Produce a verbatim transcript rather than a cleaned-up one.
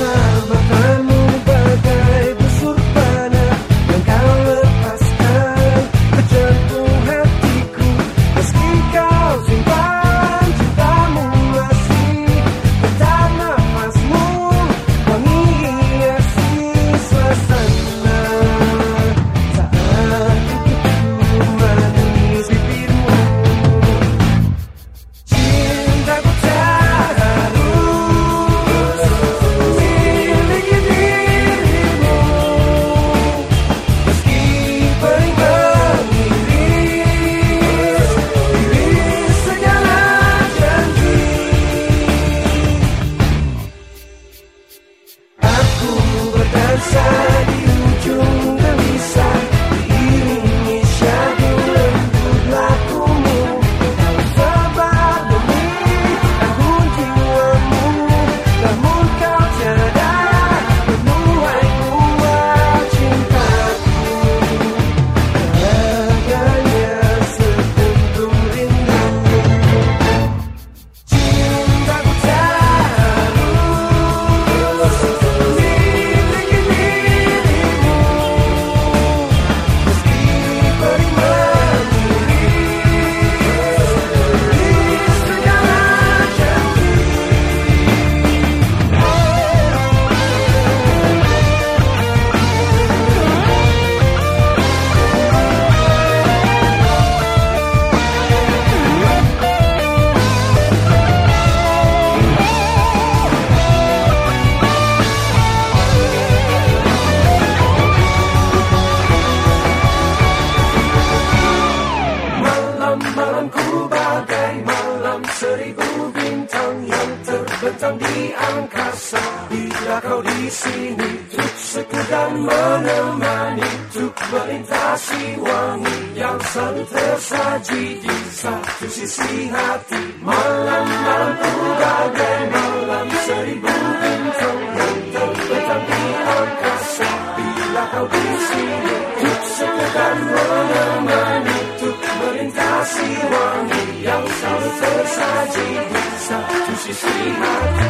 Persahabatanmu bagai busur panah yang kau lepaskan ke jantung hatiku. Meski kau simpan cintamu masih tetap nafasmu wangi hiasi suasana. Saat itu manis bibirmu, cintaku tak harus miliki dirimu. Meski perih mengiris iris segala janji, aku berdansa di ujung gelisah, diiringi syahdu lembut lakumu. Kau sabar demi anggun jiwamu, namun kau tiada menuai buah cintaku. Harganya sekuntum rindu. Cintaku tak harus miliki dirimu. Meski perih mengiris segala janji, malam-malamku bagai malam seribu bintang yang terbentang di angkasa. Bila kau di sini untuk sekedar menemani, untuk melintasi wangi yang selalu tersaji di satu sisi hati. Malam-malamku bagai malam seribu bintang yang terbentang di angkasa. Bila kau di sini untuk sekedar menemani, untuk melintasi wangi yang selalu tersaji di satu sisi hati.